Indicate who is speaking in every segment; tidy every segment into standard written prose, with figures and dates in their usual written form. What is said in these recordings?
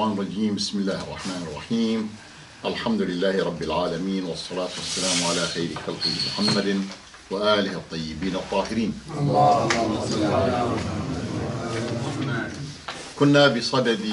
Speaker 1: الشيطان الرجيم. بسم الله الرحمن الرحيم. الحمد لله رب العالمين، والصلاة والسلام على خير خلقه محمد وآله الطيبين الطاهرين. اللهم صل على محمد. كنا بصدد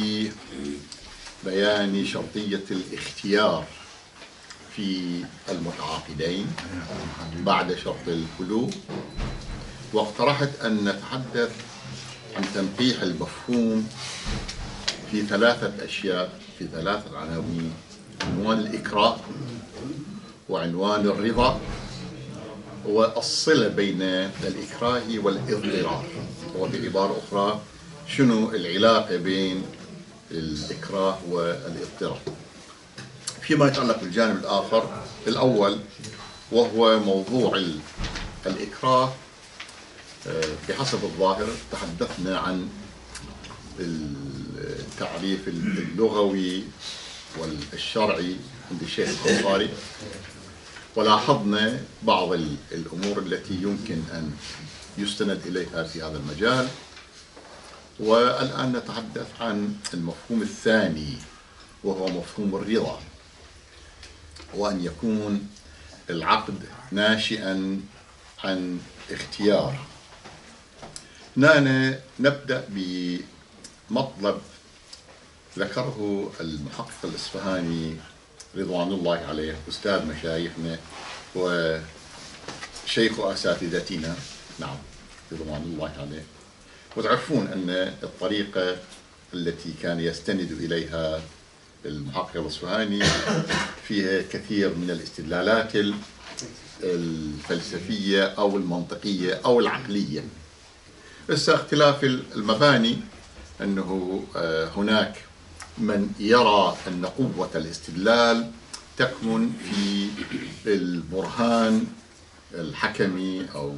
Speaker 1: بيان شرطية الاختيار في المتعاقدين بعد شرط الخلو، واقترحت أن نتحدث عن تنقيح المفهوم في ثلاثة أشياء، في ثلاثة عناوين: عنوان الإكراه، وعنوان الرضا، والصلة بين الإكراه والإضطرار. وبعبارة أخرى، شنو العلاقة بين الإكراه والاضطرار فيما يتعلق بالجانب الآخر. الأول وهو موضوع الإكراه، بحسب الظاهر تحدثنا عن التعريف اللغوي والشرعي عند الشيخ الأنصاري، ولاحظنا بعض الأمور التي يمكن أن يستند إليها في هذا المجال. والآن نتحدث عن المفهوم الثاني، وهو مفهوم الرضا، وأن يكون العقد ناشئا عن اختيار. نبدأ بمطلب ذكره المحقق الإصفهاني رضوان الله عليه، أستاذ مشايخنا وشيخ أساتذتنا، نعم رضوان الله عليه. وتعرفون أن الطريقة التي كان يستند إليها المحقق الإصفهاني فيها كثير من الاستدلالات الفلسفية أو المنطقية أو العقلية. بس اختلاف المباني أنه هناك من يرى أن قوة الاستدلال تكمن في البرهان الحكمي أو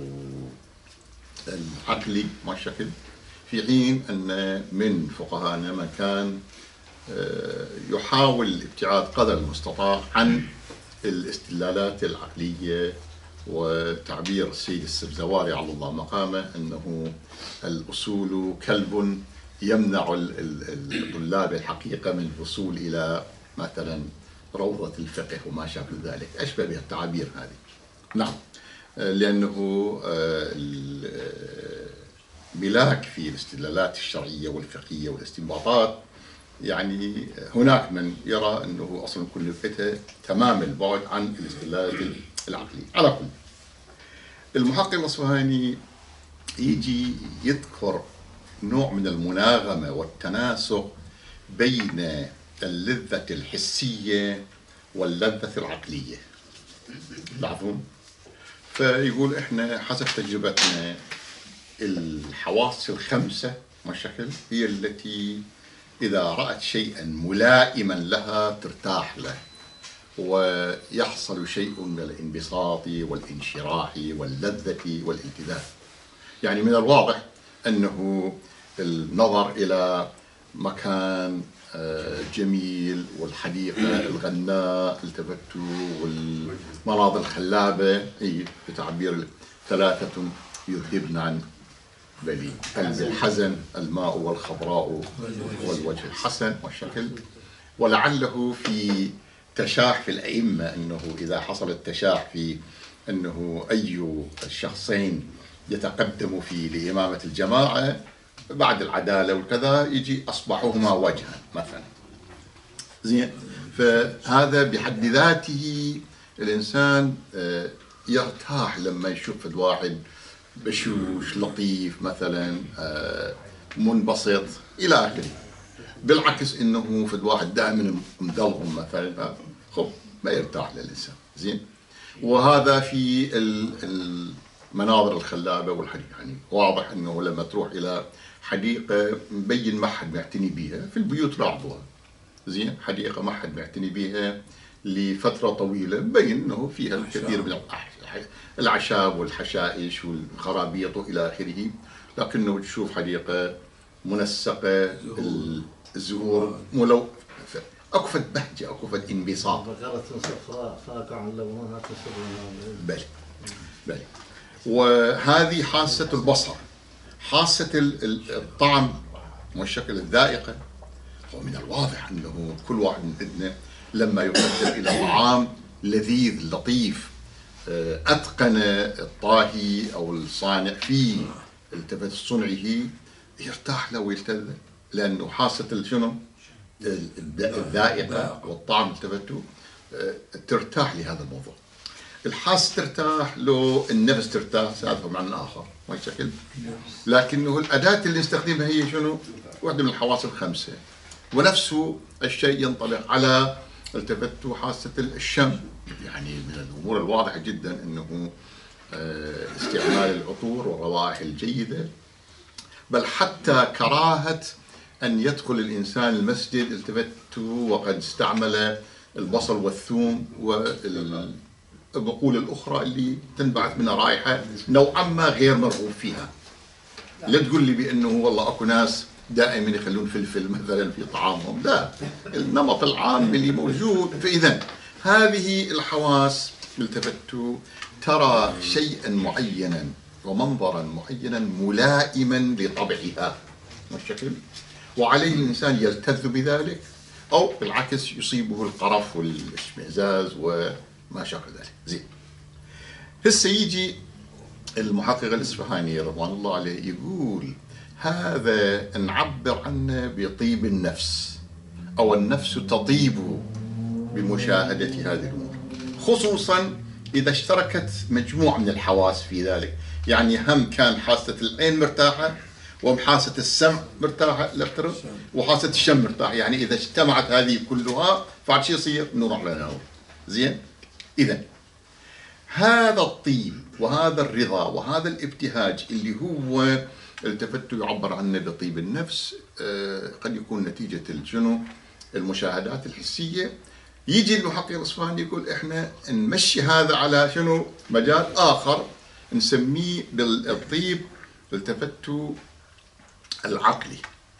Speaker 1: العقلي ما الشكل، في حين أن من فقهاءنا من كان يحاول الابتعاد قدر المستطاع عن الاستدلالات العقلية، وتعبير السيد السبزواري على الله مقامه أنه الأصول كلب يمنع الطلاب الحقيقة من الوصول إلى مثلا روضة الفقه وما شابه ذلك، أشبه بالتعابير هذه. نعم، لأنه الملاك في الاستدلالات الشرعية والفقهية والاستنباطات، يعني هناك من يرى أنه أصلا كلفته تمام البعد عن الاستدلالات العقلية. على كل، المحقق الإصفهاني يجي يذكر نوع من المناغمة والتناسق بين اللذة الحسية واللذة العقلية. لاحظون؟ فيقول إحنا حسب تجربتنا الحواس الخمسة ما الشكل هي التي إذا رأت شيئا ملائما لها ترتاح له، ويحصل شيء من الانبساط والانشراح واللذة والالتذاذ. يعني من الواضح أنه النظر إلى مكان جميل والحديقة الغناء التفتوا والمناظر الخلابة، هي بتعبير ثلاثة يذهبن عن قلب الحزن: الماء والخضراء والوجه الحسن والشكل. ولعله في تشاح في الأئمة أنه إذا حصل التشاح في أنه أي الشخصين يتقدم في لإمامة الجماعة بعد العدالة وكذا، يجي أصبحهما وجها مثلا. زين، فهذا بحد ذاته الإنسان يرتاح لما يشوف الواحد بشوش لطيف مثلا، منبسط إلى آخره. بالعكس إنه في الواحد دائما مدلهم مثلا، خب ما يرتاح للإنسان. زين، وهذا في المناظر الخلابة والحديقة. يعني واضح إنه لما تروح إلى حديقة مبين ما حد معتني بيها، في البيوت لاحظوها. زين، حديقة ما حد معتني بيها لفترة طويلة، مبين إنه فيها الكثير من الأعشاب والحشائش والخرابيط وإلى آخره، لكنه تشوف حديقة منسقة، الزهور ملو، أكفت بهجة، أكفت انبساط. بلي بلي. وهذه حاسة البصر، حاسة الطعم والشكل، الذائقة. ومن الواضح أنه كل واحد منا لما يقدم إلى طعام لذيذ لطيف أتقن الطاهي أو الصانع فيه التفت صنعه يرتاح له ويلتذ، لأنه حاسة شنو الذائقة والطعم التفته ترتاح لهذا الموضوع. الحاسة ترتاح لو النفس ترتاح، هذا معنى آخر ما شكل. لكنه الأداة اللي نستخدمها هي شنو؟ واحدة من الحواس الخمسة، ونفسه الشيء ينطلق على التفت حاسة الشم. يعني من الأمور الواضحة جدا أنه استعمال العطور والروائح الجيدة، بل حتى كراهة أن يدخل الإنسان المسجد التفت وقد استعمل البصل والثوم والبقول الأخرى اللي تنبعث منها رائحة نوعا ما غير مرغوب فيها. لا تقول لي بأنه والله أكو ناس دائما يخلون فلفل مثلا في طعامهم، لا، النمط العام اللي موجود. فإذا هذه الحواس التفت ترى شيئا معينا ومنظرا معينا ملائما لطبعها والشكل، وعليه الإنسان يلتذ بذلك أو بالعكس يصيبه القرف والاشمئزاز وما شابه ذلك. زين، هسه يجي المحقق الإصفهاني رضوان الله عليه يقول هذا نعبر عنه بطيب النفس، أو النفس تطيب بمشاهدة هذه الأمور، خصوصا إذا اشتركت مجموعة من الحواس في ذلك. يعني هم كان حاسة العين مرتاحة وحاسة السمع مرتاحة لفترض وحاسة الشم مرتاحة، يعني إذا اجتمعت هذه كلها فعد شو يصير؟ نور على نور. زين، إذا هذا الطيب وهذا الرضا وهذا الابتهاج اللي هو التفت يعبر عنه بطيب النفس قد يكون نتيجة شنو؟ المشاهدات الحسية. يجي المحقق الإصفهاني يقول إحنا نمشي هذا على شنو؟ مجال آخر نسميه بالطيب التفت العقلي.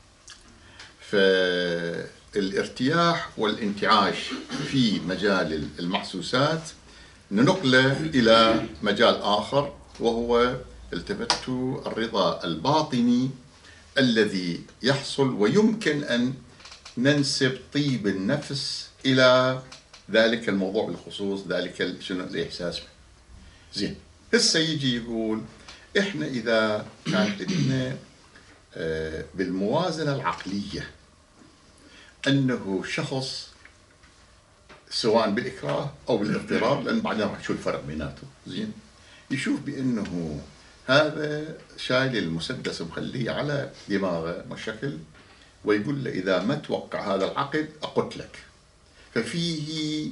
Speaker 1: فالارتياح والانتعاش في مجال المحسوسات ننقله إلى مجال آخر، وهو التفت الرضا الباطني الذي يحصل، ويمكن أن ننسب طيب النفس إلى ذلك الموضوع بالخصوص، ذلك شنو الإحساس به. زين، هسه يجي يقول إحنا إذا كان عندنا بالموازنة العقلية أنه شخص سواء بالإكراه أو بالاضطرار، لأن بعدين راح نشوف الفرق بيناتهم. زين، يشوف بأنه هذا شايل المسدس ومخليه على دماغه والشكل، ويقول له إذا ما توقع هذا العقد أقتلك، ففيه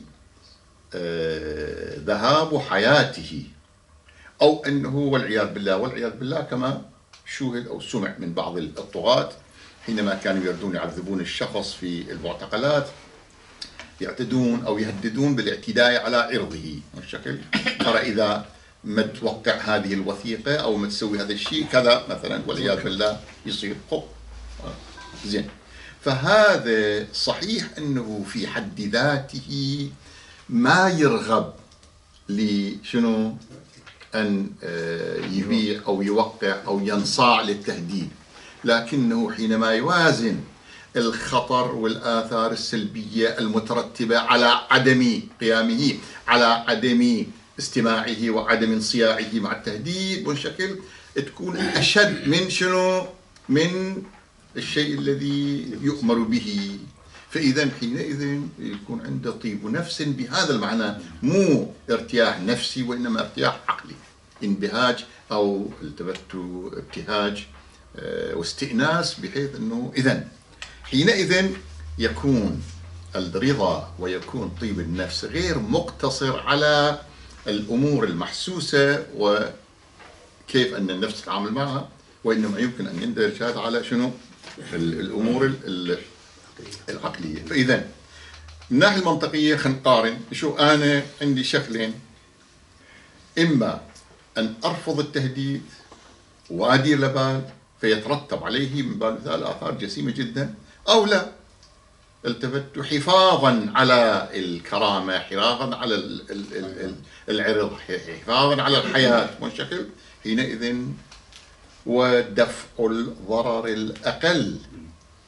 Speaker 1: ذهاب حياته، أو أنه والعياذ بالله كما شوهد أو سمع من بعض الطغاة حينما كانوا يردون يعذبون الشخص في المعتقلات، يعتدون أو يهددون بالاعتداء على عرضه والشكل، ترى إذا ما توقع هذه الوثيقة أو ما تسوي هذا الشيء كذا مثلا والعياذ بالله يصير خب. زين، فهذا صحيح أنه في حد ذاته ما يرغب لشنو أن يبيع أو يوقع أو ينصاع للتهديد، لكنه حينما يوازن الخطر والآثار السلبية المترتبة على عدم قيامه، على عدم استماعه وعدم انصياعه مع التهديد والشكل، تكون أشد من شنو؟ من الشيء الذي يؤمر به. فإذا حينئذ يكون عنده طيب نفس بهذا المعنى، مو ارتياح نفسي وإنما ارتياح عقلي، انبهاج أو ابتهاج واستئناس، بحيث أنه إذن حينئذ يكون الرضا ويكون طيب النفس غير مقتصر على الأمور المحسوسة وكيف أن النفس تتعامل معها، وإنما يمكن أن يندرج هذا على شنو؟ الأمور العقلية. فإذا من الناحية المنطقية خلينا نقارن. شو أنا عندي شكلين، إما أن أرفض التهديد وأدير لبال فيترتب عليه من باب المثال آثار جسيمة جدا، أو لا، التفت حفاظا على الكرامة، حفاظا على العرض، حفاظا على الحياة والشكل، حينئذ ودفع الضرر الأقل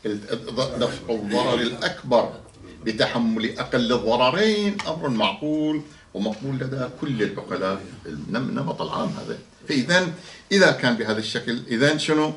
Speaker 1: دفع الضرر الأكبر بتحمل أقل الضررين أمر معقول ومقبول لدى كل العقلاء، النمط العام هذا. فإذا إذا كان بهذا الشكل، إذا شنو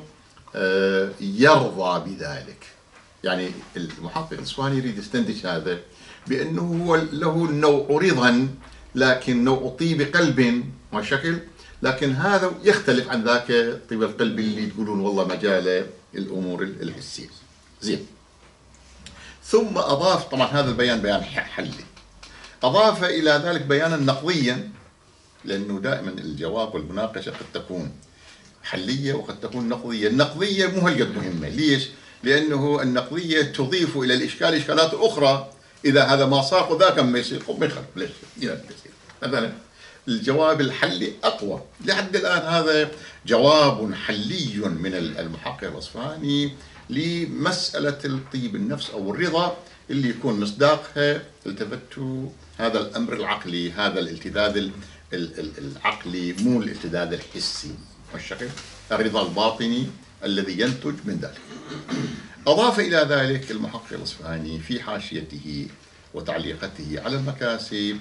Speaker 1: يرضى بذلك؟ يعني المحقق الإصفهاني يريد يستنتج هذا بأنه هو له نوع رضا، لكن نوع طيب قلب وشكل، لكن هذا يختلف عن ذاك طيب القلب اللي تقولون والله مجال الأمور الحسية. زين. ثم أضاف، طبعا هذا البيان بيان حلي، أضاف إلى ذلك بيانا نقضيا، لأنه دائما الجواب والمناقشة قد تكون حلية وقد تكون نقضية. النقضية مو هالقد مهمة. ليش؟ لأنه النقضية تضيف إلى الإشكال إشكالات أخرى. إذا هذا ما صار وذاك ما يصير، ما يخالف. ليش؟ مثلا الجواب الحلي أقوى. لحد الآن هذا جواب حلي من المحقق الأصفهاني لمسألة الطيب النفس أو الرضا، اللي يكون مصداقها التفتوا هذا الأمر العقلي، هذا الالتذاذ العقلي، مو الالتذاذ الحسي والشكل، الرضا الباطني الذي ينتج من ذلك. أضاف إلى ذلك المحقق الأصفهاني في حاشيته وتعليقته على المكاسب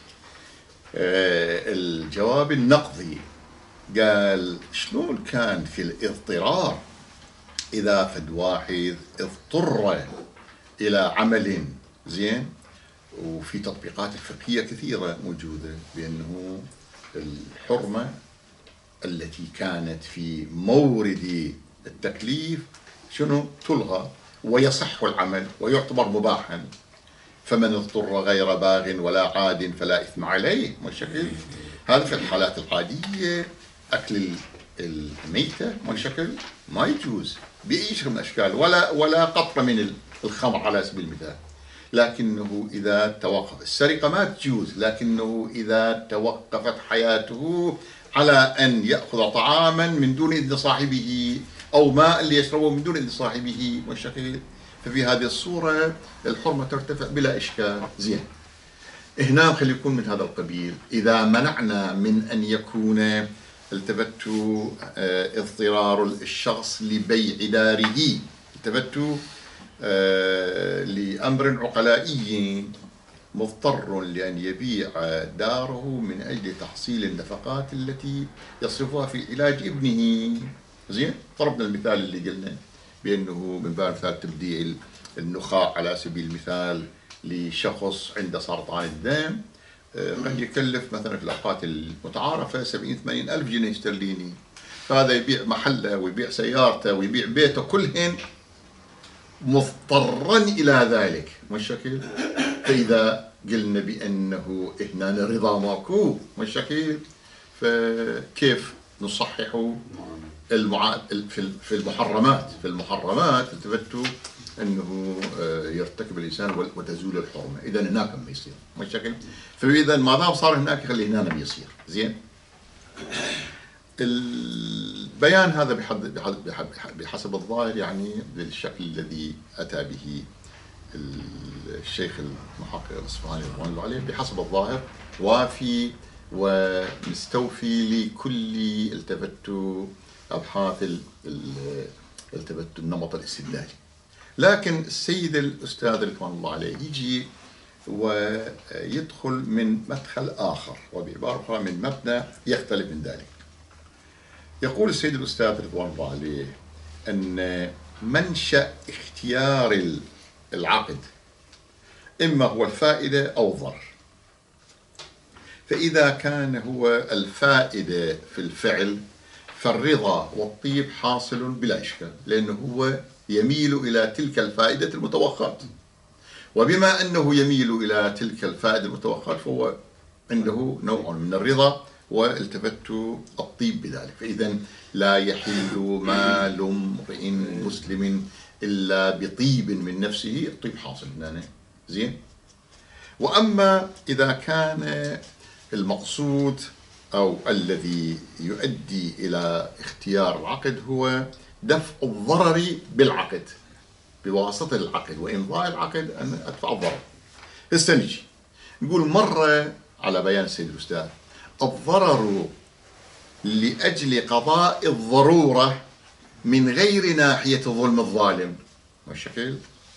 Speaker 1: الجواب النقضي، قال شلون كان في الاضطرار إذا فد واحد اضطر إلى عمل زين، وفي تطبيقات الفقهية كثيرة موجودة بأنه الحرمة التي كانت في مورد التكليف شنو تلغى ويصح العمل ويعتبر مباحا. فمن اضطر غير باغ ولا عاد فلا إثم عليه. والشكل هذا في الحالات العادية أكل الميتة والشكل ما يجوز بأي شكل من الأشكال، ولا قطرة من الخمر على سبيل المثال. لكنه إذا توقف السرقة ما تجوز، لكنه إذا توقفت حياته على أن يأخذ طعاما من دون إذن صاحبه أو ماء اللي يشربه من دون إذن صاحبه والشكل، ففي هذه الصورة الحرمة ترتفع بلا إشكال. زين. هنا خلي يكون من هذا القبيل. إذا منعنا من أن يكون التفتوا اضطرار الشخص لبيع داره، التفتوا لأمر عقلائي، مضطر لأن يبيع داره من أجل تحصيل النفقات التي يصرفها في علاج ابنه. زين. ضربنا المثال اللي قلنا بأنه من باب مثال تبديع النخاع على سبيل المثال لشخص عنده سرطان الدم، قد يكلف مثلا في الأوقات المتعارفة 70-80 ألف جنيه استرليني، فهذا يبيع محله ويبيع سيارته ويبيع بيته كلهن مضطرا إلى ذلك. والشكل فإذا قلنا بأنه هنا رضا ماكو والشكل، فكيف نصحح في المحرمات التفتوا أنه يرتكب الإنسان وتزول الحرمة. إذا هناك ما يصير والشكل، فإذا ما دام صار هناك خلي هنا ما يصير. زين. البيان هذا بحسب الظاهر يعني بالشكل الذي أتى به الشيخ المحقق الإصفهاني رضوان الله عليه، بحسب الظاهر وافي ومستوفي لكل التفتوا أبحاث التفتوا النمط الاستدلالي. لكن السيد الأستاذ رضوان الله عليه يجي ويدخل من مدخل آخر، وبعبارة أخرى من مبنى يختلف من ذلك. يقول السيد الأستاذ رضوان الله عليه أن منشأ اختيار العقد إما هو الفائدة أو الضرر. فإذا كان هو الفائدة في الفعل فالرضا والطيب حاصل بلا إشكال، لأنه هو يميل إلى تلك الفائدة المتوقعة، وبما أنه يميل إلى تلك الفائدة المتوقعة فهو عنده نوع من الرضا والتفت الطيب بذلك. فإذا لا يحل مال امرئ مسلم إلا بطيب من نفسه، الطيب حاصل هنا. زين. وأما إذا كان المقصود أو الذي يؤدي إلى اختيار العقد هو دفع الضرر بالعقد بواسطة العقد وإمضاء العقد، أن أدفع الضرر. استنجي نقول مرة على بيان السيد الأستاذ، الضرر لأجل قضاء الضرورة من غير ناحية الظلم الظالم. والشكل.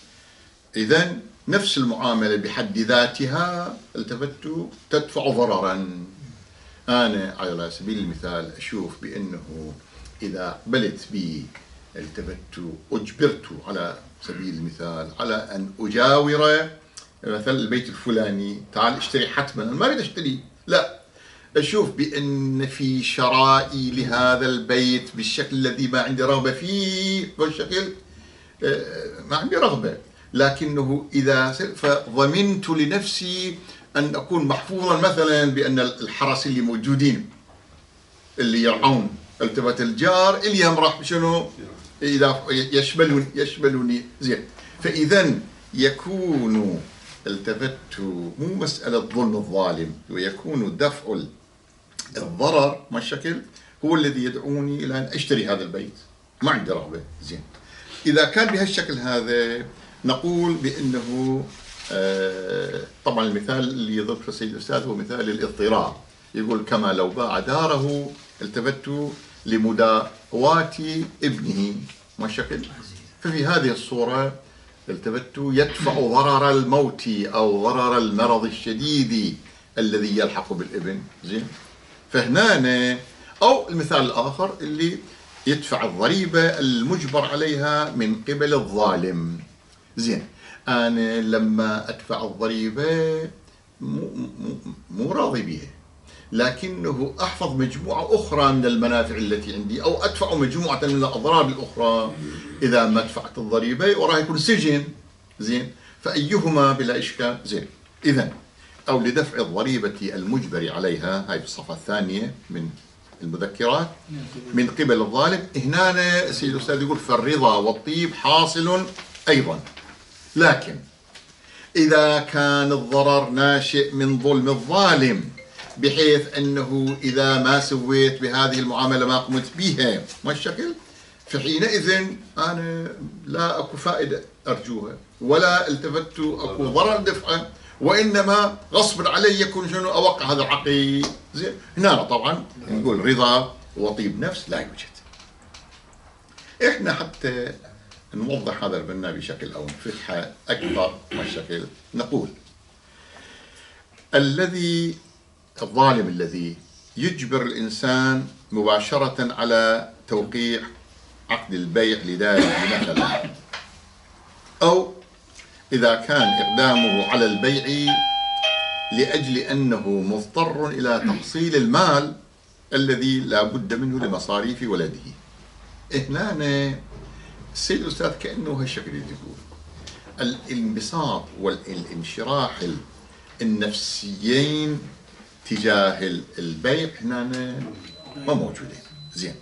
Speaker 1: إذا نفس المعاملة بحد ذاتها التفت تدفع ضررا. أنا على سبيل المثال أشوف بأنه إذا قبلت بي التفت أجبرت على سبيل المثال على أن أجاور مثلا البيت الفلاني، تعال اشتري حتما، أنا ما أريد أشتري، لا، أشوف بأن في شرائي لهذا البيت بالشكل الذي ما عندي رغبة فيه، والشكل ما عندي رغبة، لكنه إذا فضمنت لنفسي أن أكون محفوظا مثلا بأن الحرس اللي موجودين اللي يرعون التفت الجار إليهم راح شنو إذا يشملوني زين. فإذا يكون التفت مو مسألة ظلم الظالم، ويكون دفع الضرر ما الشكل هو الذي يدعوني إلى أن أشتري هذا البيت، ما عندي رغبة. زين، إذا كان بهالشكل هذا نقول بأنه طبعا المثال اللي يذكره السيد الأستاذ هو مثال الاضطرار، يقول كما لو باع داره التفت لمداواة ابنه ما الشكل. ففي هذه الصورة التفت يدفع ضرر الموت أو ضرر المرض الشديد الذي يلحق بالابن. زين، فهنا أو المثال الآخر اللي يدفع الضريبة المجبر عليها من قبل الظالم. زين، أنا لما أدفع الضريبة مو راضي بها، لكنه أحفظ مجموعة أخرى من المنافع التي عندي، أو أدفع مجموعة من الأضرار الأخرى إذا ما دفعت الضريبة، وراح يكون سجن. زين، فأيهما بلا إشكال. زين، إذن أو لدفع الضريبة المجبر عليها، هاي في الصفحة الثانية من المذكرات، من قبل الظالم. هنا السيد الأستاذ يقول فالرضا والطيب حاصل أيضا، لكن إذا كان الضرر ناشئ من ظلم الظالم بحيث أنه إذا ما سويت بهذه المعاملة ما قمت بها ما الشكل، فحينئذ أنا لا أكو فائدة أرجوها ولا التفت أكو ضرر دفعه، وإنما غصب علي يكون شنو أوقع هذا العقيد. زين، هنا طبعا نقول رضا وطيب نفس لا يوجد. إحنا حتى نوضح هذا المبنى بشكل أو نفتحه أكبر ما الشكل، نقول الظالم الذي يجبر الإنسان مباشرة على توقيع عقد البيع لداره مثلا، أو إذا كان إقدامه على البيع لأجل أنه مضطر إلى تحصيل المال الذي لا بد منه لمصاريف ولده. هنا السيد الأستاذ كأنه هالشكل يقول الانبساط والانشراح النفسيين تجاه البيع هنا ما موجودين. زين،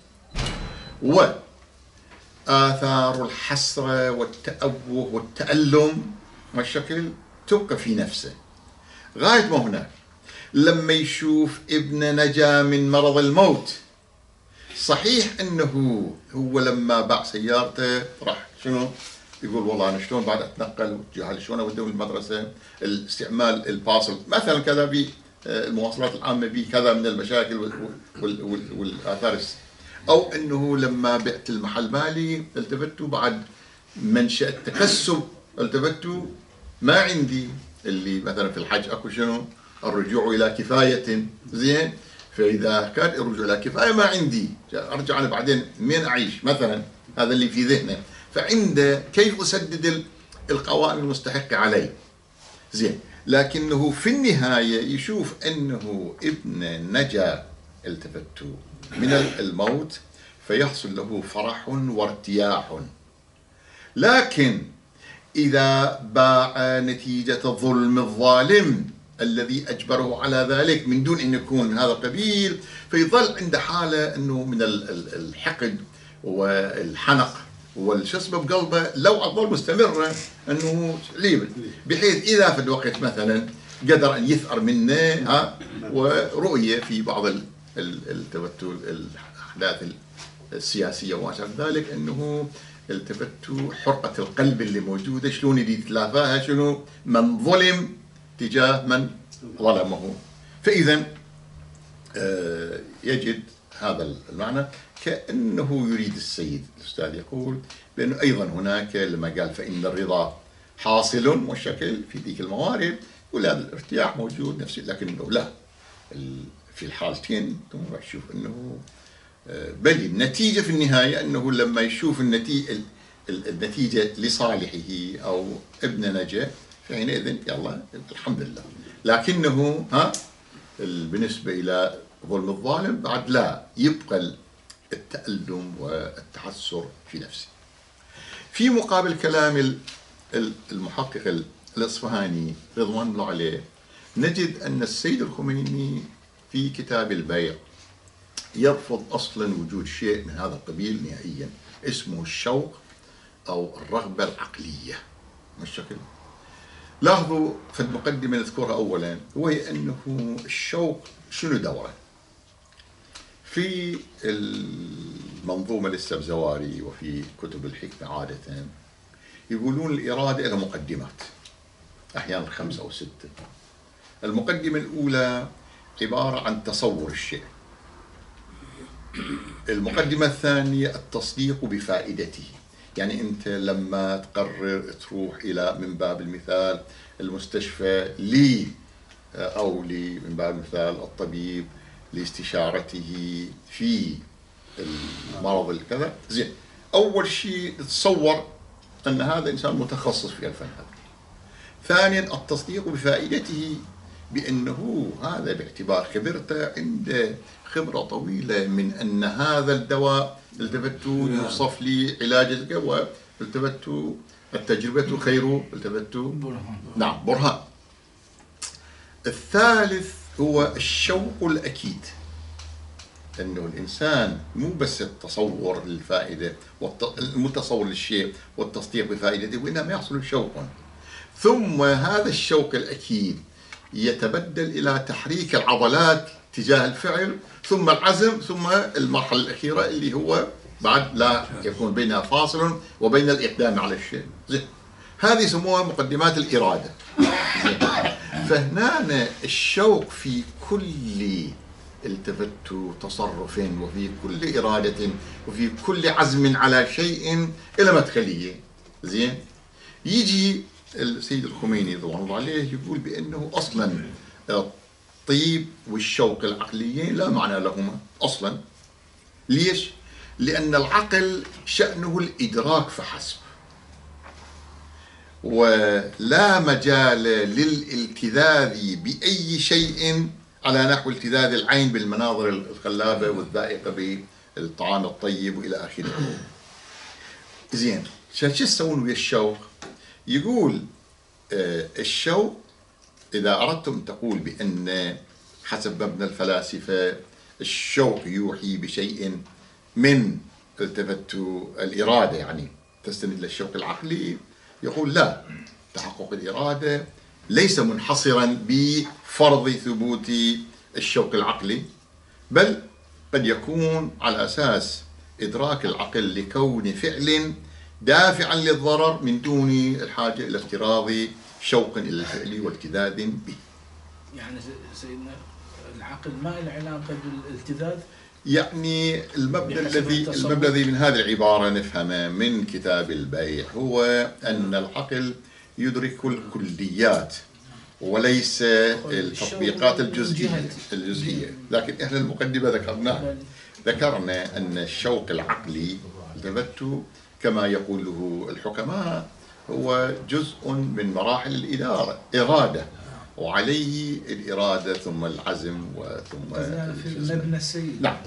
Speaker 1: وآثار الحسرة والتأوه والتألم والشكل تبقى في نفسه غاية ما هناك. لما يشوف ابنه نجا من مرض الموت، صحيح انه هو لما باع سيارته راح شنو يقول والله انا شلون بعد اتنقل وجهال شلون اوديهم المدرسه، الاستعمال الفاصل مثلا كذا بالمواصلات العامه بكذا من المشاكل والاثار، او انه لما بعت المحل مالي التفتوا بعد منشأ التكسب التفتوا ما عندي اللي مثلا في الحج اكو شنو الرجوع الى كفايه. زين، فاذا كان الرجوع الى كفايه ما عندي، ارجع انا بعدين من اعيش مثلا، هذا اللي في ذهنه، فعنده كيف اسدد القوائم المستحقه علي. زين، لكنه في النهايه يشوف انه ابنه نجا التفتوا من الموت، فيحصل له فرح وارتياح. لكن إذا باع نتيجة ظلم الظالم الذي أجبره على ذلك من دون أن يكون من هذا القبيل، فيظل عند حالة أنه من الحقد والحنق والشسبة بقلبه لو أظل مستمرة أنه ليبل، بحيث إذا في الوقت مثلا قدر أن يثأر منه ورؤية في بعض التبتل الأحداث السياسية وما شابه ذلك أنه التفتوا حرقة القلب اللي موجودة شلون يريد يتلافاها شنو من ظلم تجاه من ظلمه. فإذا يجد هذا المعنى كأنه يريد السيد الأستاذ يقول لأنه أيضا هناك لما قال فإن الرضا حاصل والشكل في ذيك الموارد، يقول هذا الارتياح موجود نفسي، لكنه لا، في الحالتين ثم تشوف أنه بل النتيجة في النهاية أنه لما يشوف النتيجة لصالحه أو ابن نجا فحينئذ يلا الحمد لله. لكنه بالنسبة إلى ظلم الظالم بعد لا، يبقى التألم والتحسر في نفسه. في مقابل كلام المحقق الإصفهاني رضوان الله عليه نجد أن السيد الخميني في كتاب البيع يرفض أصلا وجود شيء من هذا القبيل نهائيا، اسمه الشوق أو الرغبة العقلية. بالشكل لاحظوا في المقدمة نذكرها أولا، وهي أنه الشوق شنو دوره؟ في المنظومة للسبزواري وفي كتب الحكمة عادة يقولون الإرادة لها مقدمات، أحيانا 5 أو 6. المقدمة الأولى عبارة عن تصور الشيء. المقدمة الثانية التصديق بفائدته، يعني أنت لما تقرر تروح إلى من باب المثال المستشفى أو من باب المثال الطبيب لاستشارته في المرض الكذا، زين، أول شيء تصور أن هذا إنسان متخصص في الفن هذا. ثانيا التصديق بفائدته، بأنه هذا باعتبار خبرته عنده خبرة طويلة من أن هذا الدواء التفتوا يوصف لي علاج القوى، التفتوا التجربة خير، التفتوا نعم برهان. الثالث هو الشوق الأكيد، أنه الإنسان مو بس التصور للفائدة المتصور للشيء والتصديق بفائدته، وإنما يحصل شوق، ثم هذا الشوق الأكيد يتبدل إلى تحريك العضلات تجاه الفعل، ثم العزم، ثم المرحلة الأخيرة اللي هو بعد لا يكون بينها فاصل وبين الإقدام على الشيء. زين، هذه يسموها مقدمات الإرادة. زين، فهنا الشوق في كل التفت تصرف وفي كل إرادة وفي كل عزم على شيء إلى مدخلية. زين، يجي السيد الخميني رضوان الله عليه يقول بأنه أصلا الطيب والشوق العقليين لا معنى لهما أصلا. ليش؟ لأن العقل شأنه الإدراك فحسب، ولا مجال للالتذاذ بأي شيء على نحو التذاذ العين بالمناظر الخلابة والذائقة بالطعام الطيب وإلى آخره. زين، شو تسوون ويا الشوق؟ يقول الشوق إذا أردتم تقول بأن حسب مبنى الفلاسفة الشوق يوحي بشيء من التفت الإرادة، يعني تستند للشوق العقلي، يقول لا، تحقق الإرادة ليس منحصرا بفرض ثبوت الشوق العقلي، بل قد يكون على أساس إدراك العقل لكون فعل دافعا للضرر من دون الحاجة إلى افتراض شوق إلى الفعل والتذاذ به.
Speaker 2: يعني سيدنا العقل ما له علاقة بالالتذاذ؟ يعني
Speaker 1: المبدأ الذي من هذه العبارة نفهمه من كتاب البيع هو أن العقل يدرك الكليات وليس التطبيقات الجزئية. لكن إحنا المقدمة ذكرنا أن الشوق العقلي التفت كما يقوله الحكماء هو جزء من مراحل الإرادة، وعليه الإرادة ثم العزم وثم
Speaker 2: في المبنى السيد.
Speaker 1: نعم.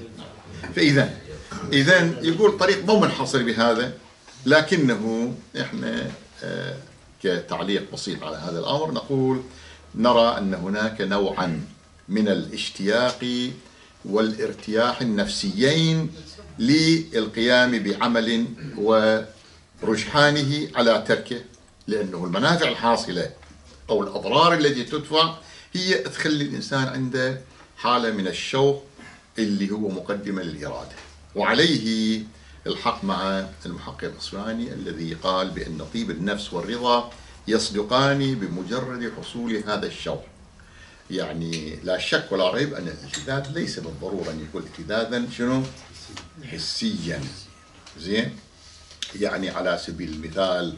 Speaker 1: فإذا يقول طريق مو منحصر بهذا، لكنه إحنا كتعليق بسيط على هذا الأمر نقول نرى أن هناك نوعا من الاشتياق والارتياح النفسيين للقيام بعمل ورجحانه على تركه، لأنه المنافع الحاصلة أو الأضرار التي تدفع هي تخلي الإنسان عنده حالة من الشوق اللي هو مقدمة للإرادة. وعليه الحق مع المحقق الإصفهاني الذي قال بأن طيب النفس والرضا يصدقان بمجرد حصول هذا الشوق. يعني لا شك ولا ريب أن الالتذاذ ليس بالضرورة أن يكون التذاذا شنو؟ حسيا. زين؟ يعني على سبيل المثال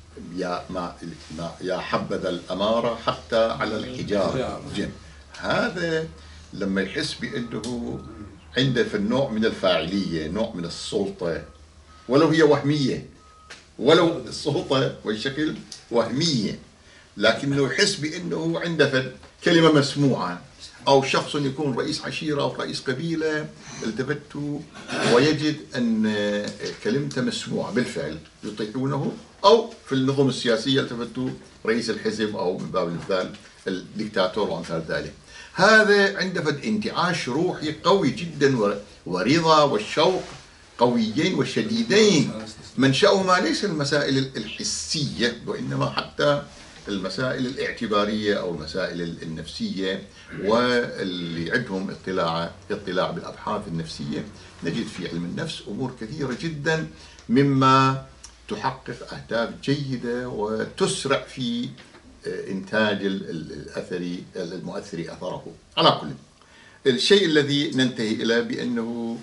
Speaker 1: يا حبذا الأمارة حتى على الحجارة جن. هذا لما يحس بأنه عنده في النوع من الفاعلية، نوع من السلطة، ولو هي وهمية، ولو السلطة والشكل وهمية، لكنه يحس بأنه عنده كلمة مسموعة، أو شخص يكون رئيس عشيرة أو رئيس قبيلة التفت ويجد أن كلمته مسموعة بالفعل يطيعونه، أو في النظم السياسية التفتوا رئيس الحزب أو من باب المثال الدكتاتور وأمثال ذلك. هذا عنده انتعاش روحي قوي جدا ورضا والشوق قويين وشديدين، منشأهما ليس المسائل الحسية وإنما حتى المسائل الاعتبارية أو المسائل النفسية، واللي عندهم اطلاع بالأبحاث النفسية نجد في علم النفس أمور كثيرة جدا مما تحقق أهداف جيدة وتسرع في إنتاج المؤثر أثره. على كل الشيء الذي ننتهي إلى بأنه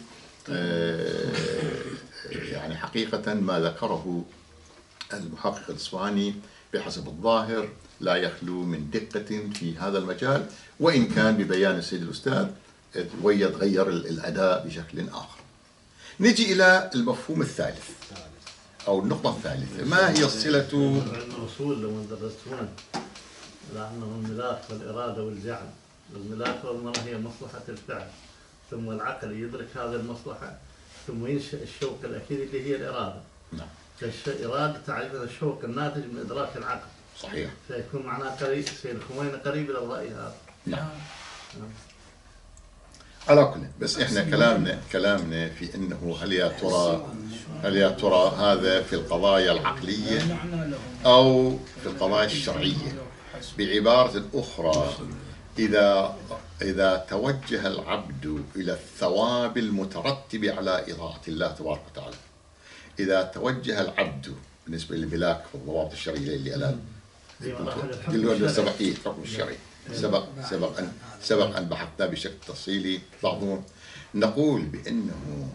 Speaker 1: يعني حقيقة ما ذكره المحقق الإصفهاني بحسب الظاهر لا يخلو من دقة في هذا المجال، وإن كان ببيان السيد الأستاذ ويتغير الأداء بشكل آخر. نجي إلى المفهوم الثالث أو النقطة الثالثة، ما هي الصلة؟
Speaker 3: الأصول لو درستونا لأنه الملاك والإرادة والجعل، الملاك والمرة هي مصلحة الفعل، ثم العقل يدرك هذه المصلحة، ثم ينشأ الشوق الأخير اللي هي الإرادة.
Speaker 1: نعم.
Speaker 3: الإرادة تعرف الشوق الناتج من إدراك العقل.
Speaker 1: صحيح.
Speaker 3: فيكون معناه قريب، سيد الخميني قريب إلى الرأي هذا.
Speaker 1: نعم. على كل بس احنا كلامنا في انه هل يا ترى هذا في القضايا العقلية او في القضايا الشرعية. بعبارة اخرى، اذا توجه العبد الى الثواب المترتب على اطاعة الله تبارك وتعالى، اذا توجه العبد بالنسبة للملاك والضوابط الشرعية اللي الان الحكم الشرعي سبق أن بحثنا بشكل تفصيلي بعضهم، نقول بأنه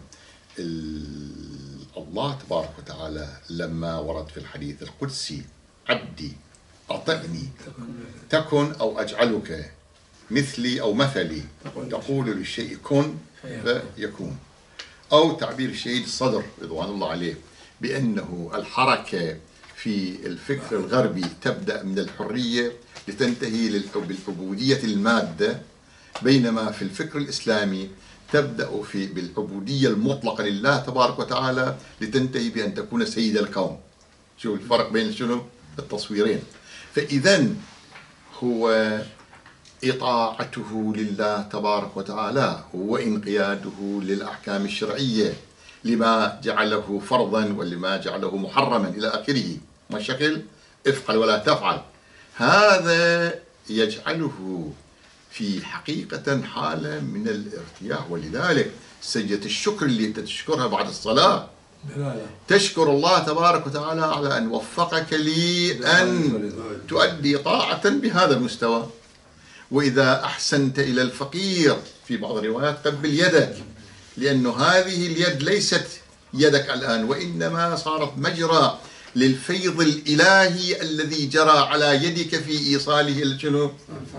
Speaker 1: الله تبارك وتعالى لما ورد في الحديث القدسي عبدي أطعني تكن أو أجعلك مثلي أو مثلي، تقول للشيء كن فيكون، أو تعبير الشهيد الصدر رضوان الله عليه بأنه الحركة في الفكر الغربي تبدأ من الحرية لتنتهي بالعبودية المادة، بينما في الفكر الإسلامي تبدأ بالعبودية المطلقة لله تبارك وتعالى لتنتهي بأن تكون سيد الكون. شوف الفرق بين شنو التصويرين. فإذا هو إطاعته لله تبارك وتعالى هو انقياده للأحكام الشرعية لما جعله فرضا ولما جعله محرما إلى آخره، ما شكل افعل ولا تفعل. هذا يجعله في حقيقة حالة من الارتياح، ولذلك سجدة الشكر اللي انت تشكرها بعد الصلاة تشكر الله تبارك وتعالى على أن وفقك لي أن تؤدي طاعة بهذا المستوى. وإذا أحسنت إلى الفقير في بعض الروايات قبل يدك، لأنه هذه اليد ليست يدك الآن، وإنما صارت مجرى للفيض الإلهي الذي جرى على يدك في إيصاله الجنوب.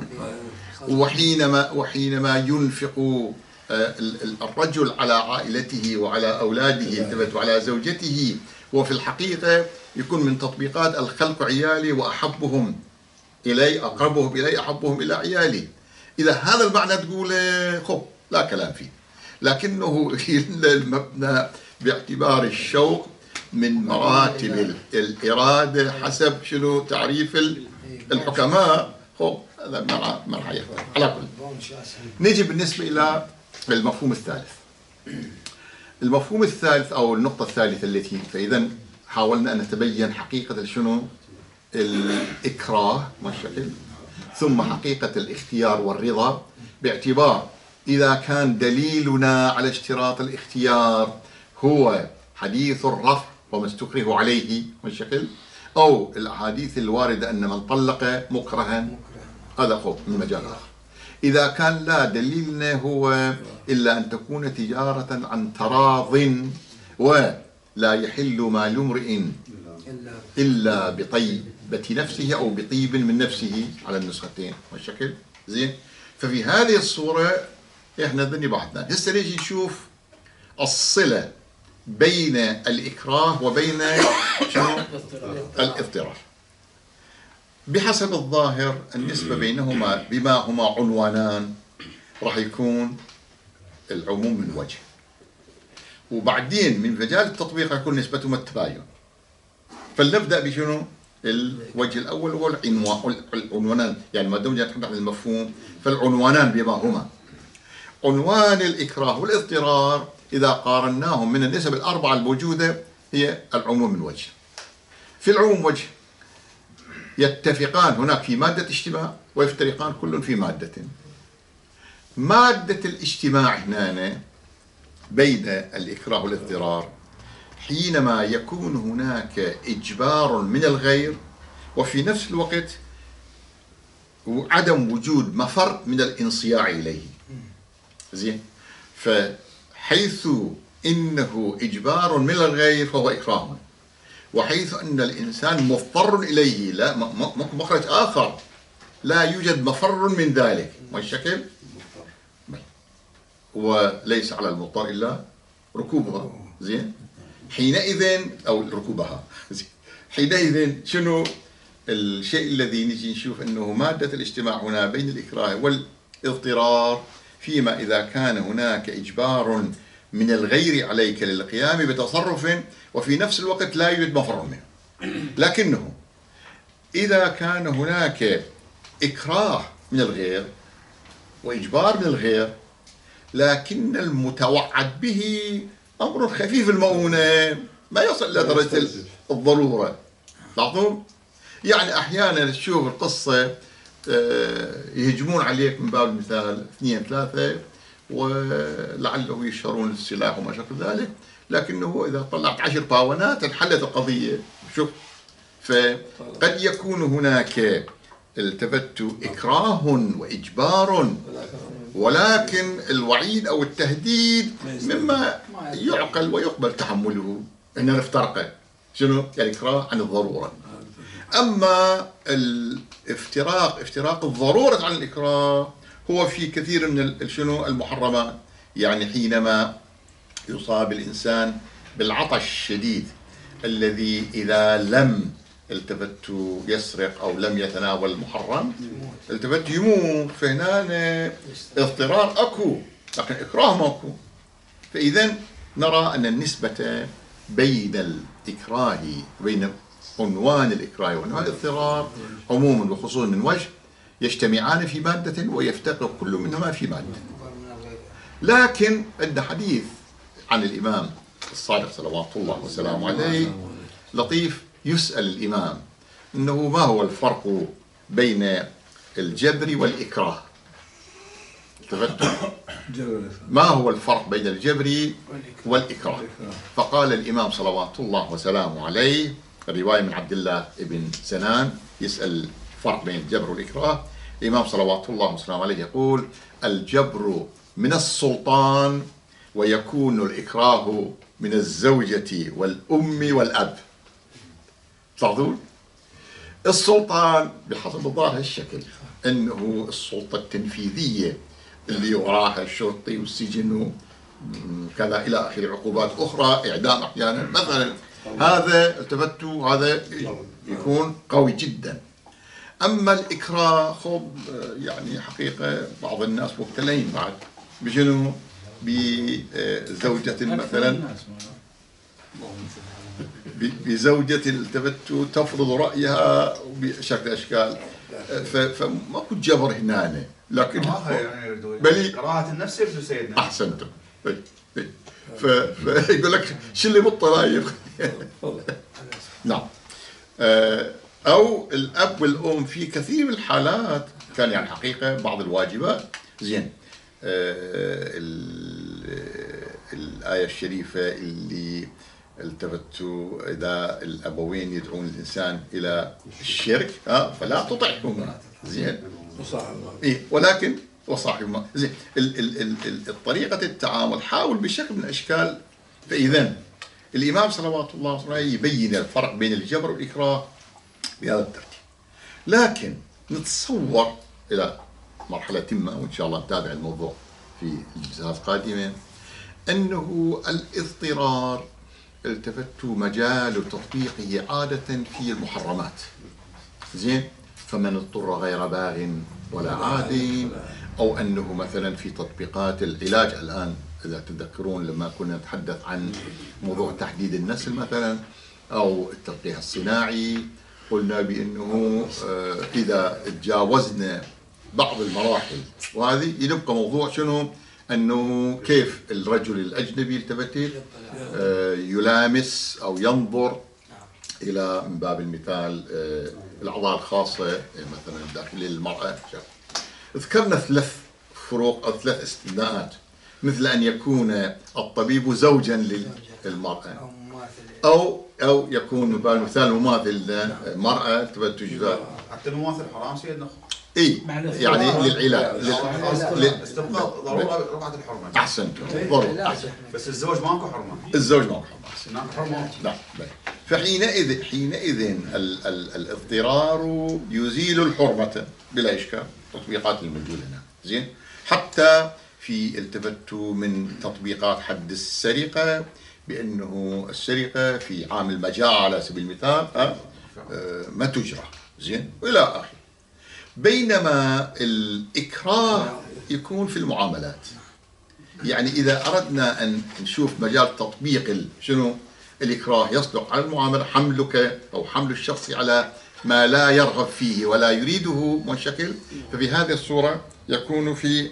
Speaker 1: وحينما ينفق الرجل على عائلته وعلى أولاده وعلى زوجته، وفي الحقيقة يكون من تطبيقات الخلق عيالي وأحبهم إلي أقربهم إلي أحبهم إلى عيالي. إذا هذا المعنى تقول خب لا كلام فيه، لكنه المبنى باعتبار الشوق من مراتب الإرادة حسب شنو تعريف الحكماء. خب هذا مرحلة يختلف. على كل نيجي بالنسبة إلى المفهوم الثالث. المفهوم الثالث أو النقطة الثالثة التي فإذا حاولنا أن نتبين حقيقة شنو الإكراه ما الشكل، ثم حقيقة الاختيار والرضا، باعتبار إذا كان دليلنا على اشتراط الاختيار هو حديث الرفع وما استكره عليه ما الشكل، أو الأحاديث الواردة أن من طلق مكرها، هذا خوف من مجال آخر. إذا كان لا دليلنا هو إلا أن تكون تجارة عن تراض لا يحل مال امرئ إلا بطيبة نفسه أو بطيب من نفسه على النسختين والشكل زين. ففي هذه الصورة إحنا ذني بعضنا هسه نيجي نشوف الصلة بين الإكراه وبين شنو؟ الاضطرار. بحسب الظاهر النسبة بينهما بما هما عنوانان راح يكون العموم من وجه، وبعدين من مجال التطبيق يكون نسبتهما التباين. فلنبدأ بشنو؟ الوجه الأول هو العنوانان، يعني ما دمنا نتحدث عن المفهوم فالعنوانان بما هما. عنوان الإكراه والاضطرار إذا قارناهم من النسب الأربعة الموجودة هي العموم من وجه. في العموم وجه يتفقان هناك في مادة اجتماع ويفترقان كل في مادة. مادة الاجتماع هنا بين الإكراه والاضطرار حينما يكون هناك إجبار من الغير وفي نفس الوقت عدم وجود مفر من الانصياع إليه. زين. فحيث إنه إجبار من الغير فهو إكراه، وحيث أن الإنسان مضطر إليه لا مخرج آخر لا يوجد مفر من ذلك والشكل، وليس على المضطر إلا ركوبها. زين. حينئذ أو ركوبها. زين. حينئذ شنو الشيء الذي نجي نشوف أنه مادة الاجتماع هنا بين الإكراه والاضطرار فيما إذا كان هناك إجبار من الغير عليك للقيام بتصرف وفي نفس الوقت لا يوجد مفر منه. لكنه إذا كان هناك إكراه من الغير وإجبار من الغير لكن المتوعد به أمر خفيف المؤونة ما يصل إلى درجة الضرورة. لاحظوا؟ يعني أحيانا تشوف القصة يهجمون عليك من باب المثال 2 3 ولعله يشهرون السلاح وما شابه ذلك، لكنه إذا طلعت 10 باونات انحلت القضية. شوف، فقد يكون هناك التفت إكراه وإجبار ولكن الوعيد أو التهديد مما يعقل ويقبل تحمله أن نفترقه. شنو؟ الإكراه عن الضرورة. أما افتراق الضرورة عن الإكراه هو في كثير من شنو المحرمات. يعني حينما يصاب الإنسان بالعطش الشديد الذي إذا لم التفت يسرق أو لم يتناول المحرم التفت يموت، فهنا اضطرار أكو لكن إكراه ماكو. فإذا نرى أن النسبة بين الإكراه بين عنوان الإكراه وعنوان الاضطرار عموما وخصوصا من وجه يجتمعان في مادة ويفتقر كل منهما في مادة. لكن عند حديث عن الإمام الصادق صلوات الله وسلامه عليه لطيف. يسأل الإمام أنه ما هو الفرق بين الجبر والإكراه؟ ما هو الفرق بين الجبر والإكراه؟ فقال الإمام صلوات الله وسلامه عليه، الرواية من عبد الله بن سنان يسأل الفرق بين الجبر والإكراه. الإمام صلوات الله وسلامه عليه يقول: الجبر من السلطان ويكون الإكراه من الزوجة والأم والأب. تلاحظون؟ السلطان بحسب الظاهر الشكل أنه السلطة التنفيذية اللي وراها الشرطي والسجن وكذا إلى آخر عقوبات أخرى، إعدام أحيانا مثلا، هذا التفتوا هذا يكون قوي جدا. أما الإكراه خب يعني حقيقة بعض الناس مبتلين بعد بشنو؟ بزوجة مثلا، بزوجة التفتوا تفرض رأيها بشكل أشكال، فماكو جبر هنا. لكن
Speaker 4: بلي كراهة النفس يبدو سيدنا.
Speaker 1: أحسنتم. فيقول لك شو اللي بالطلايب. نعم. أو الأب والأم في كثير من الحالات كان يعني حقيقة بعض الواجبات. زين. الآية الشريفة اللي التفتوا إذا الأبوين يدعون الإنسان إلى الشرك فلا تطعهما. زين. إيه ولكن وصاحبهما. زين. الطريقة التعامل حاول بشكل من الأشكال. فإذا الإمام صلوات الله عليه يبين الفرق بين الجبر والإكراه بهذا الترتيب. لكن نتصور إلى مرحلة ما، وإن شاء الله نتابع الموضوع في الجلسات القادمة، أنه الاضطرار التفت مجال تطبيقه عادة في المحرمات. زين، فمن اضطر غير باغ ولا عاد، أو أنه مثلا في تطبيقات العلاج الآن، إذا تذكرون لما كنا نتحدث عن موضوع تحديد النسل مثلا أو التلقيح الصناعي، قلنا بأنه إذا تجاوزنا بعض المراحل، وهذه يبقى موضوع شنو؟ أنه كيف الرجل الأجنبي التفت يلامس أو ينظر إلى من باب المثال الأعضاء الخاصة مثلا الداخلية للمرأة. ذكرنا 3 فروق أو 3 استثناءات، مثل أن يكون الطبيب زوجا للمرأة، أو يكون من باب المثال مماثل مرأة تبت
Speaker 4: حتى المماثل حرام سيدنا.
Speaker 1: اي يعني للعلاج
Speaker 4: استبقاء ضروره رفعت الحرمه.
Speaker 1: احسنتم، ضروري.
Speaker 4: بس الزوج ماكو حرمه.
Speaker 1: الزوج ماكو حرمه.
Speaker 4: ماكو حرمه.
Speaker 1: لا. فحينئذ الاضطرار يزيل الحرمه بلا اشكال، تطبيقات الموجوده هنا. زين، حتى في التفت من تطبيقات حد السرقه، بانه السرقه في عام المجاعه على سبيل المثال ما تجرى. زين، والى اخره. بينما الإكراه يكون في المعاملات. يعني إذا أردنا أن نشوف مجال تطبيق شنو الإكراه يصدق على المعاملة، حملك أو حمل الشخص على ما لا يرغب فيه ولا يريده منشكل، ففي هذه الصورة يكون في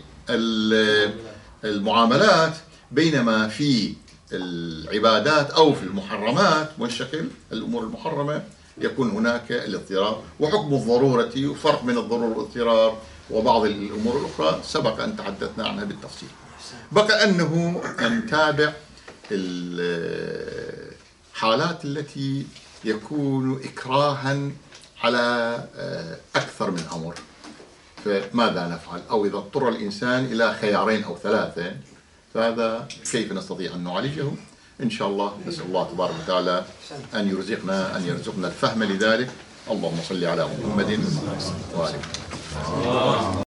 Speaker 1: المعاملات، بينما في العبادات أو في المحرمات منشكل الأمور المحرمة يكون هناك الاضطرار. وحكم الضرورة وفرق بين الضرورة والاضطرار وبعض الأمور الأخرى سبق أن تحدثنا عنها بالتفصيل. بقى أنه نتابع الحالات التي يكون إكراها على أكثر من أمر، فماذا نفعل؟ أو إذا اضطر الإنسان إلى خيارين أو 3، فهذا كيف نستطيع أن نعالجه؟ إن شاء الله نسأل الله تبارك وتعالى أن يرزقنا الفهم لذلك. اللهم صل على محمد وآله.